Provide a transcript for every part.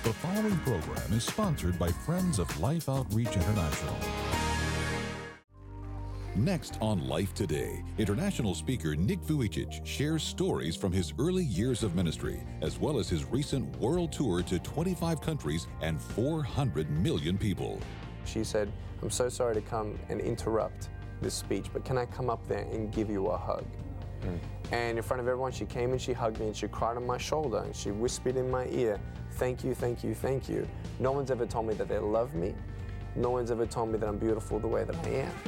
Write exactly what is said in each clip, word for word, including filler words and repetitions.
The following program is sponsored by Friends of Life Outreach International. Next on Life Today, international speaker Nick Vujicic shares stories from his early years of ministry, as well as his recent world tour to twenty-five countries and four hundred million people. She said, "I'm so sorry to come and interrupt this speech, but can I come up there and give you a hug?" Mm. And in front of everyone, she came and she hugged me and she cried on my shoulder and she whispered in my ear, "Thank you, thank you, thank you. No one's ever told me that they love me. No one's ever told me that I'm beautiful the way that I am."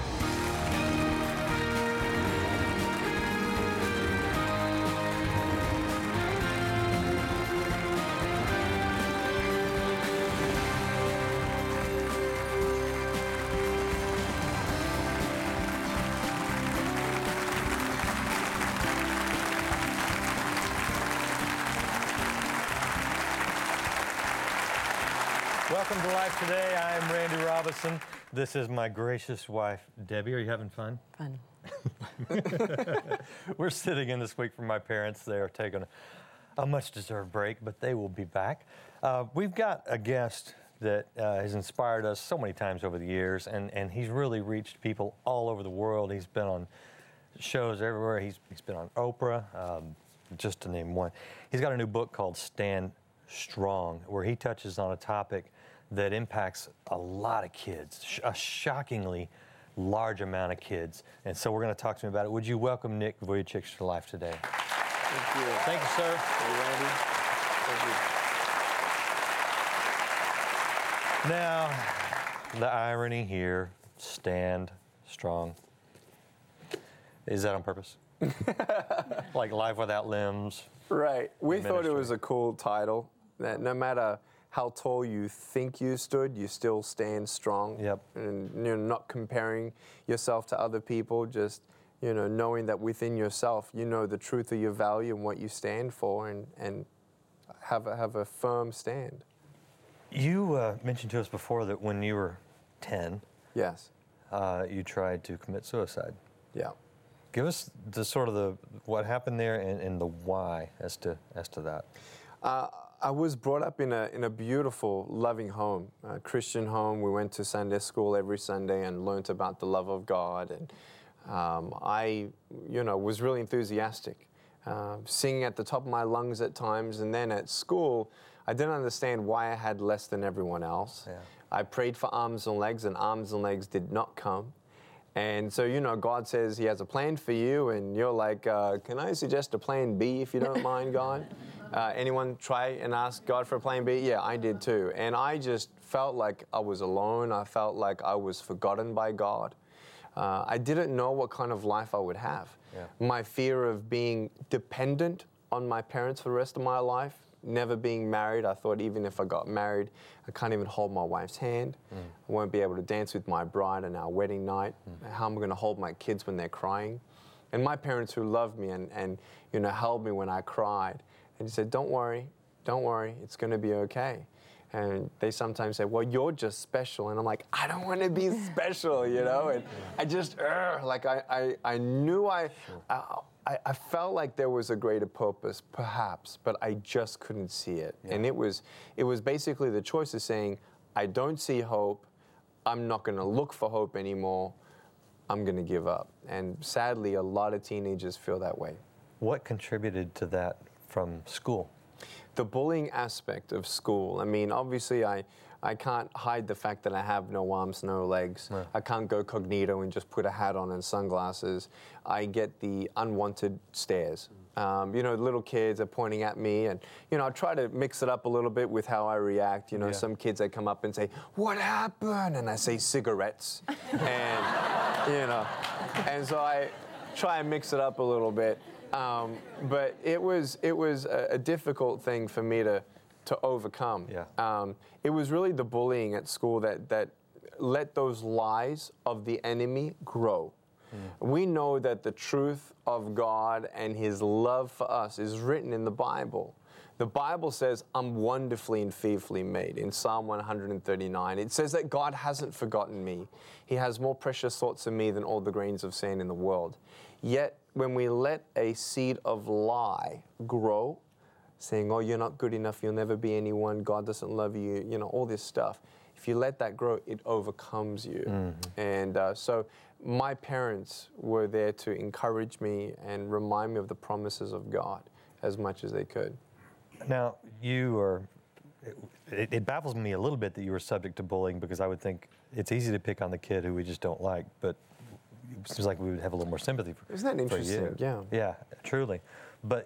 Welcome to Life Today. I am Randy Robison. This is my gracious wife, Debbie. Are you having fun? Fun. We're sitting in this week for my parents. They are taking a, a much-deserved break, but they will be back. Uh, we've got a guest that uh, has inspired us so many times over the years, and, and he's really reached people all over the world. He's been on shows everywhere. He's, he's been on Oprah, um, just to name one. He's got a new book called Stand Strong, where he touches on a topic that impacts a lot of kids, a shockingly large amount of kids. And so we're going to talk to him about it. Would you welcome Nick Vujicic to Life Today? Thank you. Thank you, sir. Hey, Randy. Thank you. Now, the irony here, stand strong. Is that on purpose? Like Life Without Limbs? Right. We Ministry. thought it was a cool title, that no matter how tall you think you stood, you still stand strong. Yep. And you're not comparing yourself to other people, just, you know, knowing that within yourself, you know the truth of your value and what you stand for, and, and have a, have a firm stand. You uh, mentioned to us before that when you were ten, Yes. uh, you tried to commit suicide. Yeah. Give us the sort of the what happened there and, and the why as to as to that. Uh, I was brought up in a in a beautiful, loving home, a Christian home. We went to Sunday school every Sunday and learned about the love of God. And um, I, you know, was really enthusiastic, uh, singing at the top of my lungs at times. And then at school, I didn't understand why I had less than everyone else. Yeah. I prayed for arms and legs, and arms and legs did not come. And so, you know, God says He has a plan for you, and you're like, uh, can I suggest a plan B if you don't mind, God? Uh, anyone try and ask God for a plan B? Yeah, I did too. And I just felt like I was alone. I felt like I was forgotten by God. Uh, I didn't know what kind of life I would have. Yeah. My fear of being dependent on my parents for the rest of my life, never being married. I thought even if I got married, I can't even hold my wife's hand. Mm. I won't be able to dance with my bride on our wedding night. Mm. How am I going to hold my kids when they're crying? And my parents, who loved me and, and you know, held me when I cried, and he said, "Don't worry, don't worry, it's going to be okay." And they sometimes say, "Well, you're just special." And I'm like, I don't want to be special, you know? And I just, uh, like, I, I, I knew I, I, I, I felt like there was a greater purpose, perhaps, but I just couldn't see it. Yeah. And it was, it was basically the choice of saying, I don't see hope, I'm not going to look for hope anymore, I'm going to give up. And sadly, a lot of teenagers feel that way. What contributed to that from school? The bullying aspect of school. I mean, obviously, I, I can't hide the fact that I have no arms, no legs. No. I can't go cognito and just put a hat on and sunglasses. I get the unwanted stares. Um, you know, little kids are pointing at me, and, you know, I try to mix it up a little bit with how I react. You know, yeah. Some kids, they come up and say, "What happened?" And I say, "Cigarettes." And, you know, and so I try and mix it up a little bit. Um, but it was it was a, a difficult thing for me to to overcome. Yeah. Um, it was really the bullying at school that that let those lies of the enemy grow. Mm. We know that the truth of God and His love for us is written in the Bible. The Bible says, "I'm wonderfully and fearfully made," in Psalm one thirty-nine. It says that God hasn't forgotten me. He has more precious thoughts of me than all the grains of sand in the world. Yet, when we let a seed of lie grow, saying, oh, you're not good enough, you'll never be anyone, God doesn't love you, you know, all this stuff. If you let that grow, it overcomes you. Mm-hmm. And uh, so my parents were there to encourage me and remind me of the promises of God as much as they could. Now, you are, it, it baffles me a little bit that you were subject to bullying, because I would think it's easy to pick on the kid who we just don't like, but it seems like we would have a little more sympathy for, Isn't that interesting? for you. Yeah. Yeah, truly. But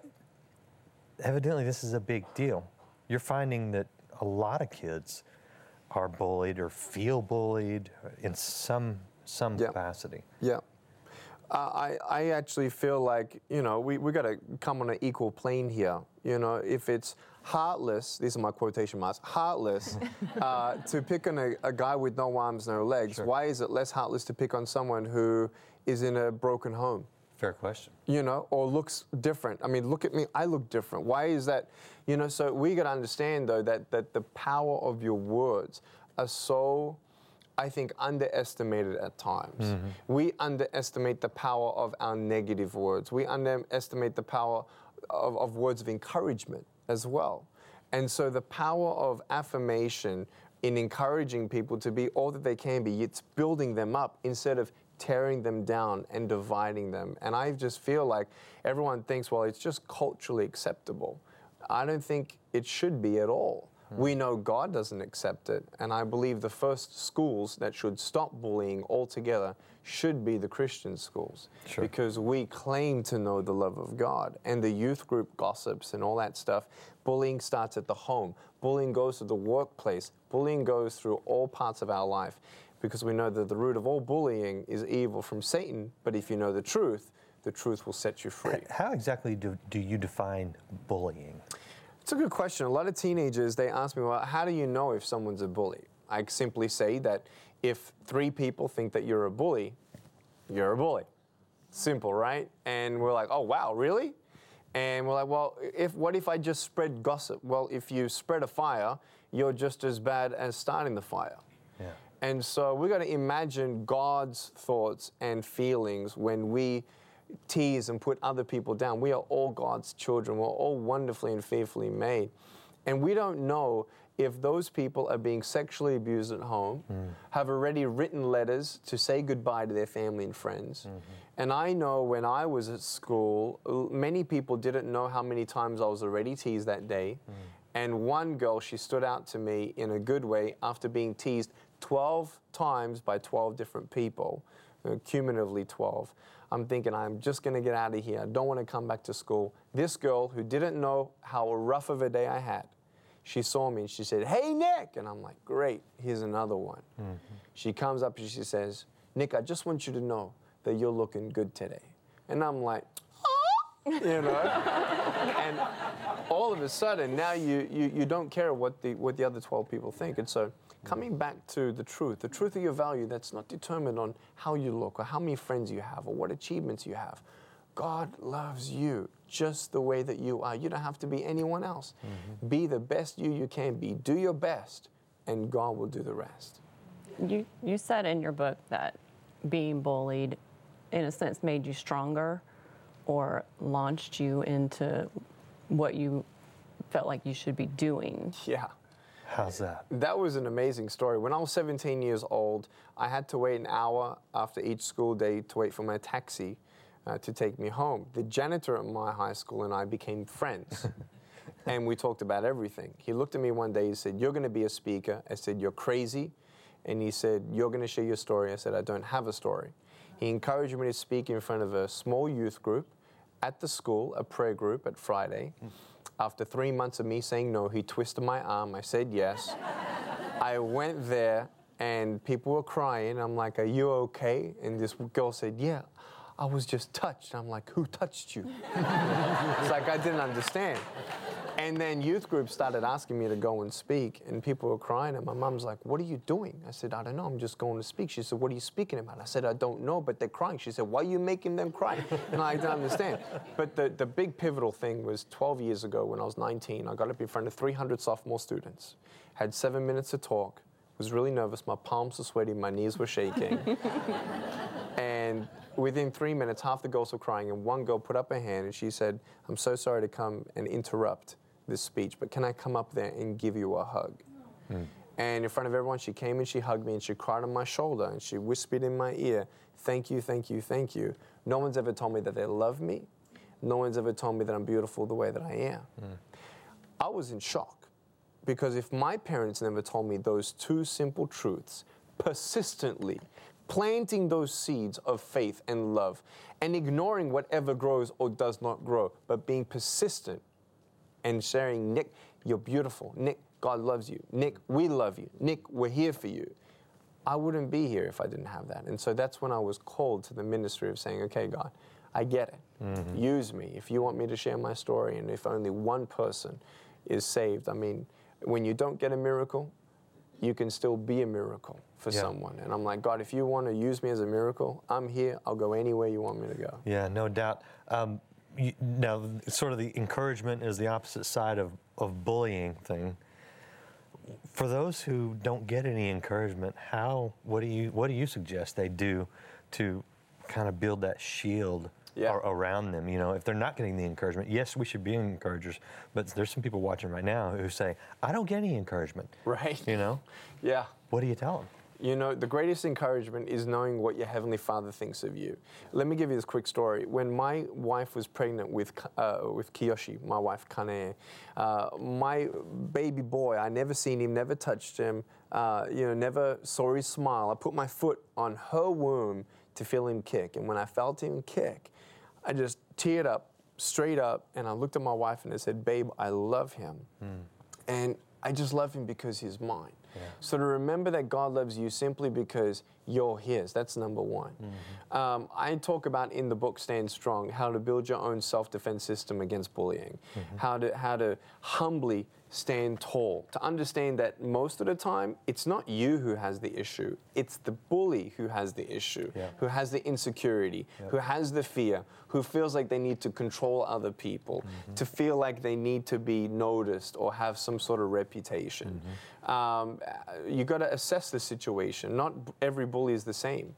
evidently this is a big deal. You're finding that a lot of kids are bullied or feel bullied in some some yeah. capacity. Yeah. Uh, I, I actually feel like, you know, we, we got to come on an equal plane here. You know, if it's heartless, these are my quotation marks, heartless uh, to pick on a, a guy with no arms, no legs, sure. why is it less heartless to pick on someone who is in a broken home? Fair question. You know, or looks different. I mean, look at me, I look different. Why is that? You know, so we got to understand, though, that, that the power of your words are so, I think, underestimated at times. Mm-hmm. We underestimate the power of our negative words. We underestimate the power of, of words of encouragement as well. And so the power of affirmation in encouraging people to be all that they can be, it's building them up instead of tearing them down and dividing them. And I just feel like everyone thinks, well, it's just culturally acceptable. I don't think it should be at all. Mm. We know God doesn't accept it, and I believe the first schools that should stop bullying altogether should be the Christian schools. Sure. Because we claim to know the love of God, and the youth group gossips and all that stuff. Bullying starts at the home. Bullying goes to the workplace. Bullying goes through all parts of our life, because we know that the root of all bullying is evil from Satan, but if you know the truth, the truth will set you free. How exactly do, do you define bullying? It's a good question. A lot of teenagers, they ask me, well, how do you know if someone's a bully? I simply say that if three people think that you're a bully, you're a bully. Simple, right? And we're like, oh, wow, really? And we're like, well, if what if I just spread gossip? Well, if you spread a fire, you're just as bad as starting the fire. Yeah. And so we got to imagine God's thoughts and feelings when we tease and put other people down. We are all God's children. We're all wonderfully and fearfully made. And we don't know if those people are being sexually abused at home, mm. have already written letters to say goodbye to their family and friends. Mm-hmm. And I know when I was at school, many people didn't know how many times I was already teased that day. Mm. And one girl, she stood out to me in a good way after being teased twelve times by twelve different people, uh, cumulatively twelve. I'm thinking, I'm just going to get out of here. I don't want to come back to school. This girl, who didn't know how rough of a day I had, she saw me and she said, hey, Nick. And I'm like, great, here's another one. Mm-hmm. She comes up and she says, Nick, I just want you to know that you're looking good today. And I'm like, oh, you know. And all of a sudden, now you, you, you don't care what the, what the other twelve people think. And so coming back to the truth, the truth of your value, that's not determined on how you look or how many friends you have or what achievements you have. God loves you just the way that you are. You don't have to be anyone else. Mm-hmm. Be the best you you can be. Do your best, and God will do the rest. You, you said in your book that being bullied, in a sense, made you stronger or launched you into what you felt like you should be doing. Yeah. How's that? That was an amazing story. When I was seventeen years old, I had to wait an hour after each school day to wait for my taxi uh, to take me home. The janitor at my high school and I became friends, and we talked about everything. He looked at me one day, he said, you're going to be a speaker. I said, you're crazy. And he said, you're going to share your story. I said, I don't have a story. He encouraged me to speak in front of a small youth group at the school, a prayer group at Friday. After three months of me saying no, he twisted my arm. I said yes. I went there, and people were crying. I'm like, are you okay? And this girl said, yeah, I was just touched. I'm like, who touched you? It's like I didn't understand. And then youth groups started asking me to go and speak, and people were crying, and my mom's like, what are you doing? I said, I don't know, I'm just going to speak. She said, what are you speaking about? I said, I don't know, but they're crying. She said, why are you making them cry? And I didn't understand. But the, the big pivotal thing was twelve years ago when I was nineteen, I got up in front of three hundred sophomore students, had seven minutes to talk, was really nervous, my palms were sweaty, my knees were shaking. And within three minutes, half the girls were crying, and one girl put up her hand, and she said, I'm so sorry to come and interrupt, this speech, but can I come up there and give you a hug? Mm. And in front of everyone, she came and she hugged me and she cried on my shoulder and she whispered in my ear, thank you, thank you, thank you. No one's ever told me that they love me. No one's ever told me that I'm beautiful the way that I am. Mm. I was in shock because if my parents never told me those two simple truths persistently, planting those seeds of faith and love and ignoring whatever grows or does not grow, but being persistent and sharing, Nick, you're beautiful. Nick, God loves you. Nick, we love you. Nick, we're here for you. I wouldn't be here if I didn't have that. And so that's when I was called to the ministry of saying, okay, God, I get it. Mm-hmm. Use me. If you want me to share my story and if only one person is saved, I mean, when you don't get a miracle, you can still be a miracle for yeah. someone. And I'm like, God, if you want to use me as a miracle, I'm here. I'll go anywhere you want me to go. Yeah, no doubt. Um, you, now, sort of the encouragement is the opposite side of, of bullying thing. For those who don't get any encouragement, how, what do you, what do you suggest they do to kind of build that shield yeah. ar- around them? You know, if they're not getting the encouragement, yes, we should be encouragers, but there's some people watching right now who say, I don't get any encouragement. Right. You know? Yeah. What do you tell them? You know, the greatest encouragement is knowing what your Heavenly Father thinks of you. Let me give you this quick story. When my wife was pregnant with uh, with Kiyoshi, my wife Kane, uh, my baby boy, I never seen him, never touched him, uh, you know, never saw his smile. I put my foot on her womb to feel him kick. And when I felt him kick, I just teared up, straight up, and I looked at my wife and I said, babe, I love him. Mm. And I just love him because he's mine. Yeah. So to remember that God loves you simply because you're his, that's number one. Mm-hmm. Um, I talk about in the book Stand Strong how to build your own self-defense system against bullying, mm-hmm. how to how to humbly stand tall, to understand that most of the time it's not you who has the issue, it's the bully who has the issue, yeah. who has the insecurity, yep. who has the fear, who feels like they need to control other people, mm-hmm. to feel like they need to be noticed or have some sort of reputation. Mm-hmm. Um, you got to assess the situation. Not every bully is the same.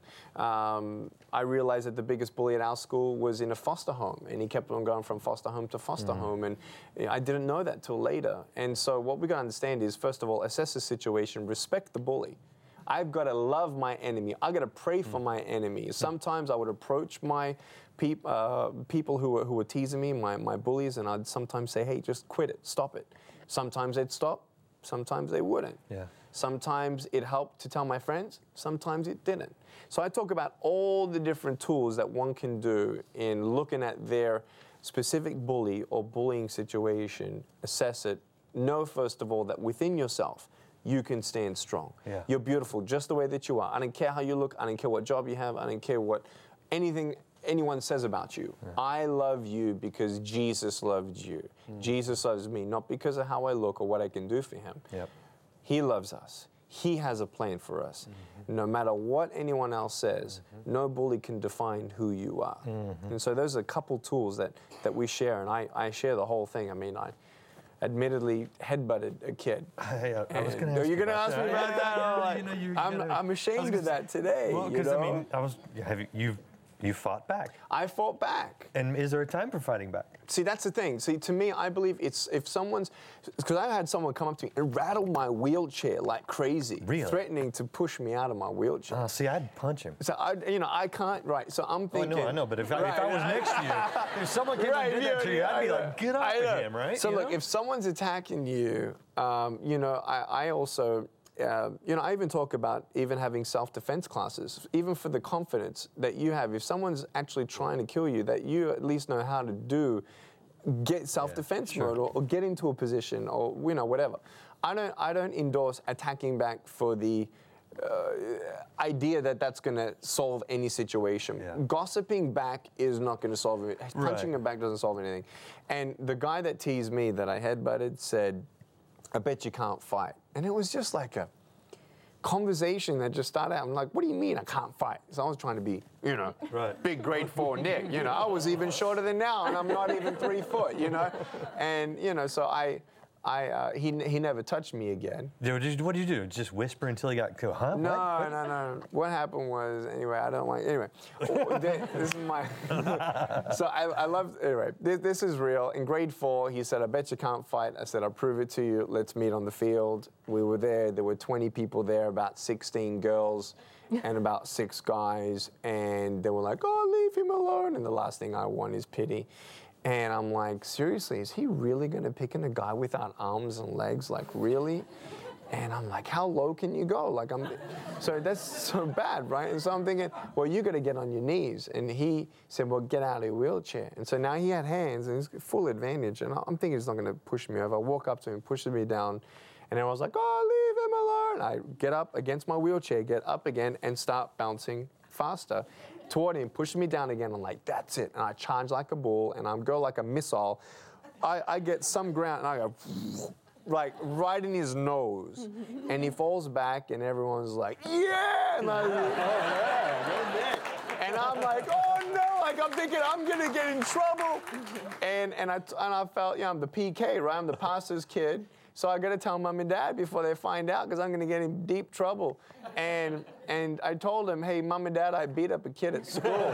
Um, I realized that the biggest bully at our school was in a foster home, and he kept on going from foster home to foster mm-hmm. home, and you know, I didn't know that till later. And so what we got to understand is, first of all, assess the situation, respect the bully. I've got to love my enemy. I've got to pray for my enemy. Sometimes I would approach my peop, uh, people who were, who were teasing me, my, my bullies, and I'd sometimes say, hey, just quit it, stop it. Sometimes they'd stop, sometimes they wouldn't. Yeah. Sometimes it helped to tell my friends, sometimes it didn't. So I talk about all the different tools that one can do in looking at their specific bully or bullying situation, assess it, know first of all that within yourself, you can stand strong. Yeah. You're beautiful just the way that you are. I don't care how you look. I don't care what job you have. I don't care what anything anyone says about you. Yeah. I love you because Jesus loved you. Mm. Jesus loves me, not because of how I look or what I can do for him. Yep. He loves us. He has a plan for us. Mm-hmm. No matter what anyone else says, mm-hmm. no bully can define who you are. Mm-hmm. And so those are a couple tools that, that we share, and I, I share the whole thing. I mean, I admittedly headbutted a kid. Hey, I, I was going to ask you going to ask me about yeah, that? Yeah, like, you know, you, you I'm, gotta, I'm ashamed of that today. Well, because you know? I mean, I was, have you, you've, you fought back. I fought back. And is there a time for fighting back? See, that's the thing. See, to me, I believe it's if someone's, because I had someone come up to me and rattle my wheelchair like crazy, really? threatening to push me out of my wheelchair. Uh, see, I'd punch him. So I, you know, I can't. Right. So I'm thinking. Oh, I know, I know. But if, right, I, if I was next to you, if someone came right, and did that to you, I'd be like, get off of him, right? So you look, know? if someone's attacking you, um, you know, I, I also. Uh, you know, I even talk about even having self-defense classes, even for the confidence that you have. If someone's actually trying to kill you, that you at least know how to do, get self-defense yeah, sure. mode, or, or get into a position, or you know, whatever. I don't, I don't endorse attacking back for the uh, idea that that's going to solve any situation. Yeah. Gossiping back is not going to solve it. Punching right. it back doesn't solve anything. And the guy that teased me that I headbutted said, I bet you can't fight. And it was just like a conversation that just started out. I'm like, what do you mean I can't fight? So I was trying to be, you know, right. big grade four Nick. You know, I was even shorter than now, and I'm not even three foot, you know. And, you know, so I I uh, he he never touched me again. What did you, what did you do? Just whisper until he got killed? Huh? No, What? no, no. What happened was, anyway, I don't like, anyway, this is my, so I, I love, anyway, this, this is real. In grade four, he said, I bet you can't fight. I said, I'll prove it to you. Let's meet on the field. We were there. There were twenty people there, about sixteen girls and about six guys. And they were like, oh, leave him alone. And the last thing I want is pity. And I'm like, seriously, is he really going to pick on a guy without arms and legs? Like, really? And I'm like, how low can you go? Like, I'm, so that's so bad, right? And so I'm thinking, well, you got to get on your knees. And he said, well, get out of your wheelchair. And so now he had hands and he's full advantage. And I'm thinking he's not going to push me over. I walk up to him, pushes me down. And I was like, oh, leave him alone. I get up against my wheelchair, get up again, and start bouncing faster toward him, pushes me down again. I'm like, that's it. And I charge like a bull, and I go like a missile. I, I get some ground, and I go, like, right in his nose. And he falls back, and everyone's like, yeah! And, I, oh, yeah, and I'm like, oh, no! Like, I'm thinking, I'm going to get in trouble. And, and, I, and I felt, you know, I'm the P K, right? I'm the pastor's kid. So I got to tell mom and dad before they find out, because I'm going to get in deep trouble. And and I told them, hey, mom and dad, I beat up a kid at school.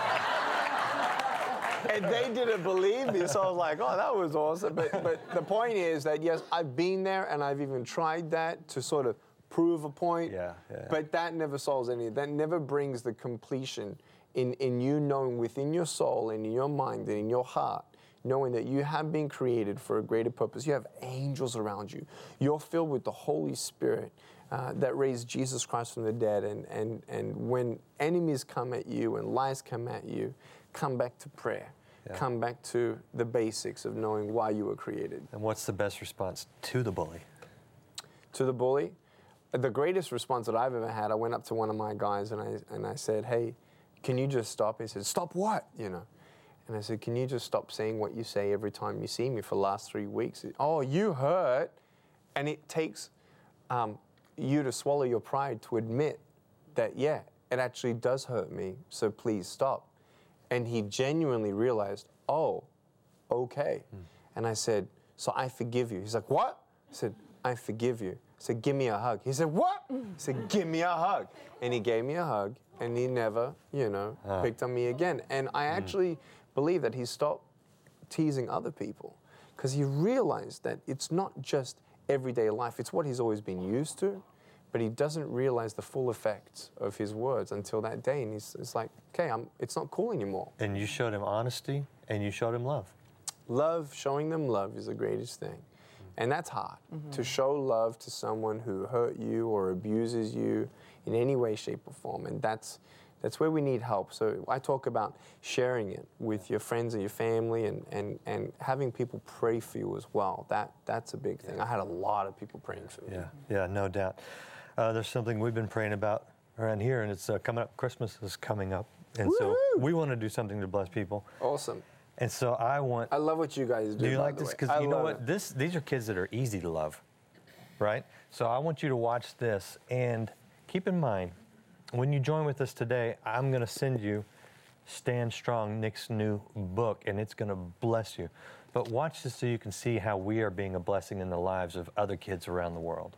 And they didn't believe me, so I was like, oh, that was awesome. But but the point is that, yes, I've been there, and I've even tried that to sort of prove a point. Yeah, yeah. But that never solves any. That never brings the completion in, in you knowing within your soul and in your mind and in your heart, knowing that you have been created for a greater purpose. You have angels around you. You're filled with the Holy Spirit uh, that raised Jesus Christ from the dead. And, and, and when enemies come at you and lies come at you, come back to prayer. Yeah. Come back to the basics of knowing why you were created. And what's the best response to the bully? To the bully? The greatest response that I've ever had, I went up to one of my guys and I, and I said, hey, can you just stop? He said, stop what? You know. And I said, can you just stop saying what you say every time you see me for the last three weeks? Oh, you hurt. And it takes um, you to swallow your pride to admit that, yeah, it actually does hurt me, so please stop. And he genuinely realized, oh, okay. Mm. And I said, so I forgive you. He's like, what? I said, I forgive you. I said, give me a hug. He said, what? I said, give me a hug. And he gave me a hug, and he never, you know, ah. picked on me again. And I actually mm. believe that he stopped teasing other people, because he realized that it's not just everyday life. It's what he's always been used to, but he doesn't realize the full effects of his words until that day. And he's it's like, okay, I'm, it's not cool anymore. And you showed him honesty, and you showed him love. Love, showing them love is the greatest thing. And that's hard, mm-hmm. to show love to someone who hurt you or abuses you in any way, shape, or form. And that's that's where we need help. So I talk about sharing it with your friends and your family, and, and, and having people pray for you as well. That That's a big thing. I had a lot of people praying for me. Yeah, yeah, no doubt. Uh, there's something we've been praying about around here, and it's uh, coming up. Christmas is coming up. And Woo-hoo! So we want to do something to bless people. Awesome. And so I want... I love what you guys do. Do you like this? Because you know what? It. This These are kids that are easy to love, right? So I want you to watch this, and keep in mind, when you join with us today, I'm going to send you Stand Strong, Nick's new book, and it's going to bless you. But watch this so you can see how we are being a blessing in the lives of other kids around the world.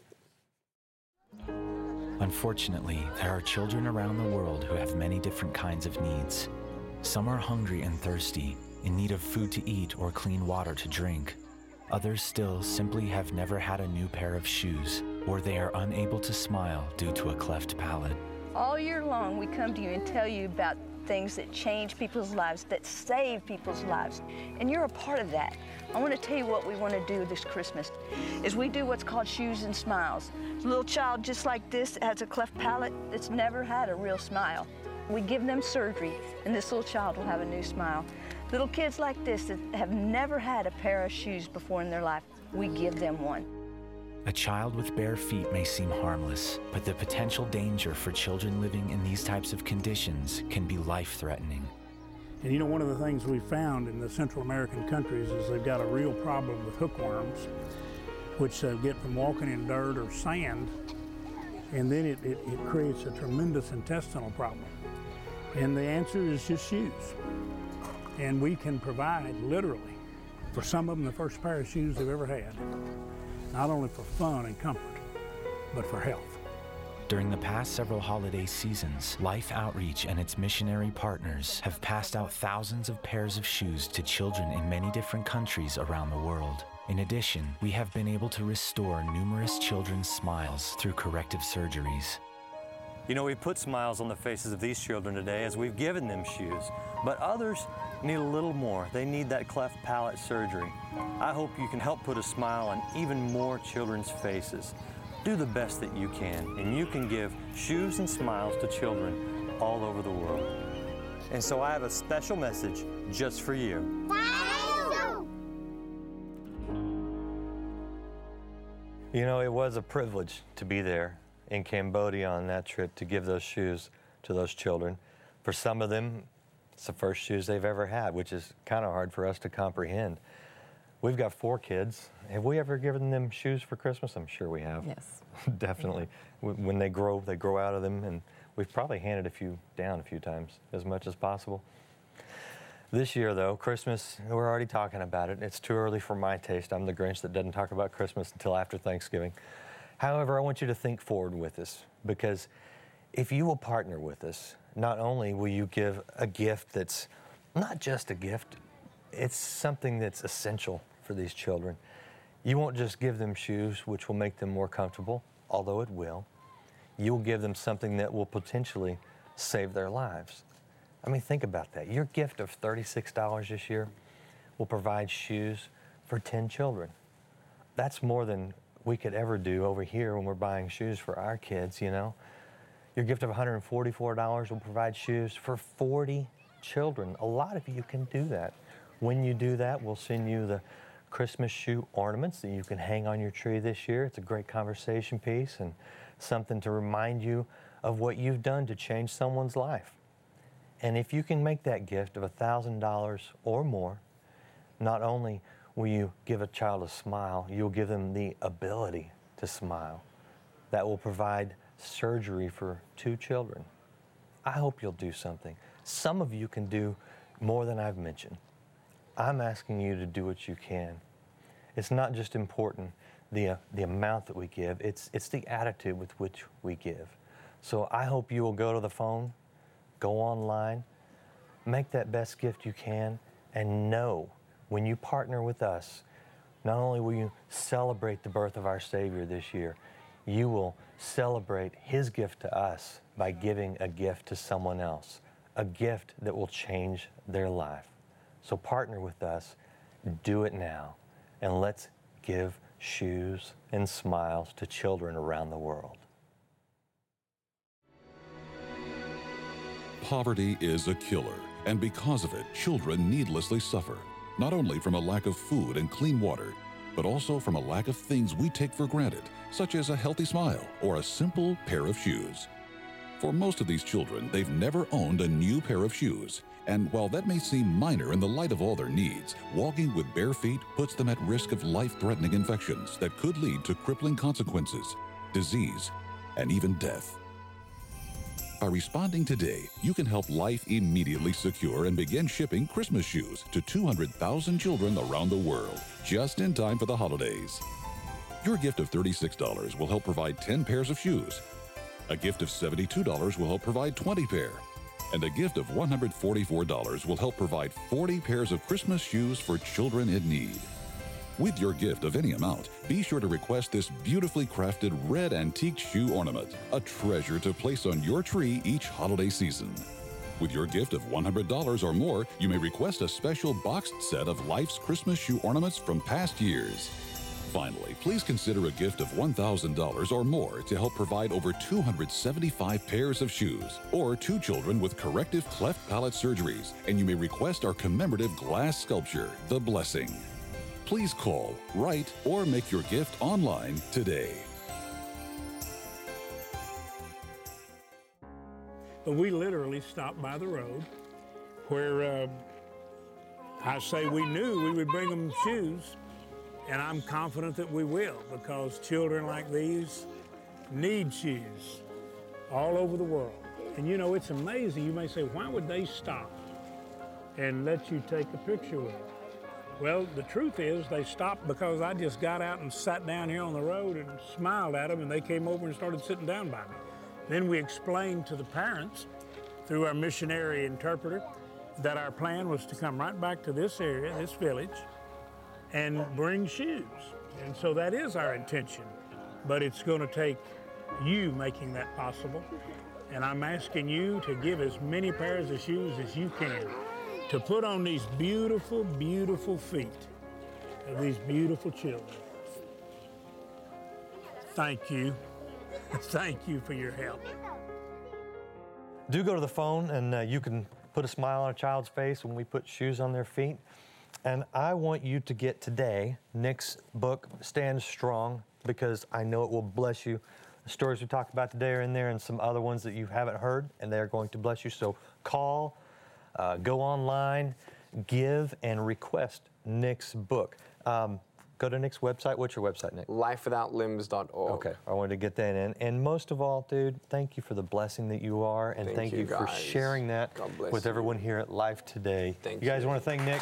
Unfortunately, there are children around the world who have many different kinds of needs. Some are hungry and thirsty, in need of food to eat or clean water to drink. Others still simply have never had a new pair of shoes, or they are unable to smile due to a cleft palate. All year long, we come to you and tell you about things that change people's lives, that save people's lives, and you're a part of that. I want to tell you what we want to do this Christmas, is we do what's called Shoes and Smiles. A little child just like this has a cleft palate that's never had a real smile. We give them surgery, and this little child will have a new smile. Little kids like this that have never had a pair of shoes before in their life, we give them one. A child with bare feet may seem harmless, but the potential danger for children living in these types of conditions can be life-threatening. And you know, one of the things we found in the Central American countries is they've got a real problem with hookworms, which they get from walking in dirt or sand, and then it, it, it creates a tremendous intestinal problem. And the answer is just shoes. And we can provide, literally, For some of them, the first pair of shoes they've ever had. Not only for fun and comfort, but for health. During the past several holiday seasons, Life Outreach and its missionary partners have passed out thousands of pairs of shoes to children in many different countries around the world. In addition, we have been able to restore numerous children's smiles through corrective surgeries. You know, we put smiles on the faces of these children today as we've given them shoes, but others need a little more. They need that cleft palate surgery. I hope you can help put a smile on even more children's faces. Do the best that you can, and you can give shoes and smiles to children all over the world. And so I have a special message just for you. You know, it was a privilege to be there in Cambodia on that trip to give those shoes to those children. For some of them, it's the first shoes they've ever had, which is kind of hard for us to comprehend. We've got four kids. Have we ever given them shoes for Christmas? I'm sure we have. Yes. Definitely. When they grow, they grow out of them, and we've probably handed a few down a few times, as much as possible. This year, though, Christmas, we're already talking about it. It's too early for my taste. I'm the Grinch that doesn't talk about Christmas until after Thanksgiving. However, I want you to think forward with us, because if you will partner with us, not only will you give a gift that's not just a gift, it's something that's essential for these children. You won't just give them shoes, which will make them more comfortable, although it will. You'll give them something that will potentially save their lives. I mean, think about that. Your gift of thirty-six dollars this year will provide shoes for ten children. That's more than we could ever do over here when we're buying shoes for our kids, you know. Your gift of one hundred forty-four dollars will provide shoes for forty children. A lot of you can do that. When you do that, we'll send you the Christmas shoe ornaments that you can hang on your tree this year. It's a great conversation piece and something to remind you of what you've done to change someone's life. And if you can make that gift of one thousand dollars or more, not only will you give a child a smile, you'll give them the ability to smile. That will provide surgery for two children. I hope you'll do something. Some of you can do more than I've mentioned. I'm asking you to do what you can. It's not just important the, uh, the amount that we give, it's, it's the attitude with which we give. So I hope you will go to the phone, go online, make that best gift you can, and know when you partner with us, not only will you celebrate the birth of our Savior this year, you will celebrate His gift to us by giving a gift to someone else, a gift that will change their life. So partner with us, do it now, and let's give shoes and smiles to children around the world. Poverty is a killer, and because of it, children needlessly suffer, not only from a lack of food and clean water, but also from a lack of things we take for granted, such as a healthy smile or a simple pair of shoes. For most of these children, they've never owned a new pair of shoes, and while that may seem minor in the light of all their needs, walking with bare feet puts them at risk of life-threatening infections that could lead to crippling consequences, disease, and even death. By responding today, you can help Life immediately secure and begin shipping Christmas shoes to two hundred thousand children around the world, just in time for the holidays. Your gift of thirty-six dollars will help provide ten pairs of shoes. A gift of seventy-two dollars will help provide twenty pair. And a gift of one hundred forty-four dollars will help provide forty pairs of Christmas shoes for children in need. With your gift of any amount, be sure to request this beautifully crafted red antique shoe ornament, a treasure to place on your tree each holiday season. With your gift of one hundred dollars or more, you may request a special boxed set of Life's Christmas shoe ornaments from past years. Finally, please consider a gift of one thousand dollars or more to help provide over two hundred seventy-five pairs of shoes, or two children with corrective cleft palate surgeries, and you may request our commemorative glass sculpture, The Blessing. Please call, write, or make your gift online today. But we literally stopped by the road where uh, I say we knew we would bring them shoes, and I'm confident that we will, because children like these need shoes all over the world. And you know, it's amazing. You may say, why would they stop and let you take a picture with them? Well, the truth is they stopped because I just got out and sat down here on the road and smiled at them, and they came over and started sitting down by me. Then we explained to the parents through our missionary interpreter that our plan was to come right back to this area, this village, and bring shoes. And so that is our intention, but it's going to take you making that possible. And I'm asking you to give as many pairs of shoes as you can to put on these beautiful, beautiful feet of these beautiful children. Thank you. Thank you for your help. Do go to the phone, and uh, you can put a smile on a child's face when we put shoes on their feet. And I want you to get today Nick's book, Stand Strong, because I know it will bless you. The stories we talked about today are in there, and some other ones that you haven't heard, and they are going to bless you. So call, uh, go online, give, and request Nick's book. Um, go to Nick's website. What's your website, Nick? life without limbs dot org. Okay, I wanted to get that in. And most of all, dude, thank you for the blessing that you are, and Thank thank, you, you, for guys. sharing that God bless with you. everyone here at Life Today. Thank you guys you. want to thank Nick?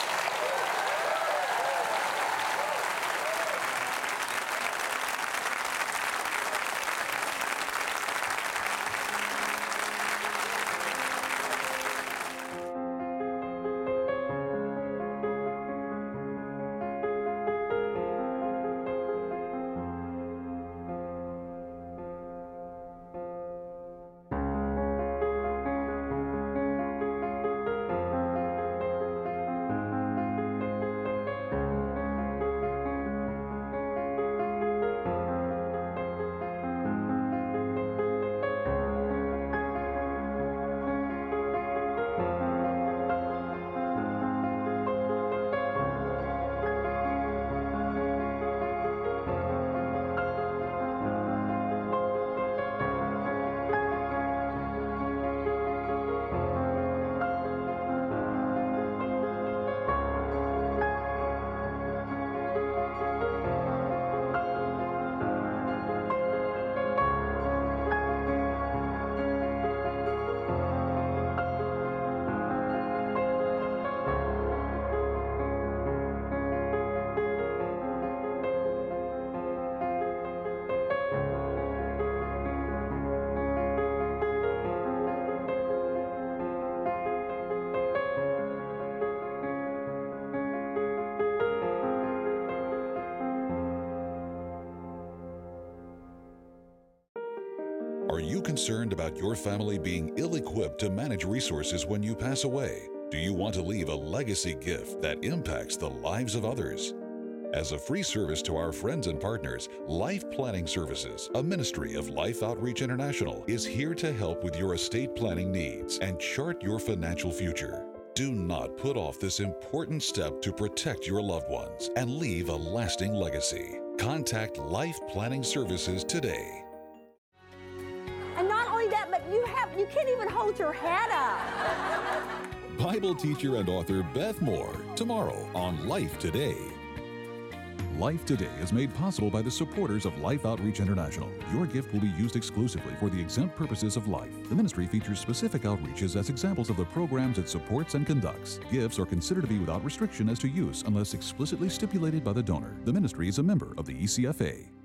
Are you concerned about your family being ill-equipped to manage resources when you pass away? Do you want to leave a legacy gift that impacts the lives of others? As a free service to our friends and partners, Life Planning Services, a ministry of Life Outreach International, is here to help with your estate planning needs and chart your financial future. Do not put off this important step to protect your loved ones and leave a lasting legacy. Contact Life Planning Services today. And not only that, but you have you can't even hold your head up. Bible teacher and author Beth Moore, tomorrow on Life Today. Life Today is made possible by the supporters of Life Outreach International. Your gift will be used exclusively for the exempt purposes of life. The ministry features specific outreaches as examples of the programs it supports and conducts. Gifts are considered to be without restriction as to use unless explicitly stipulated by the donor. The ministry is a member of the E C F A.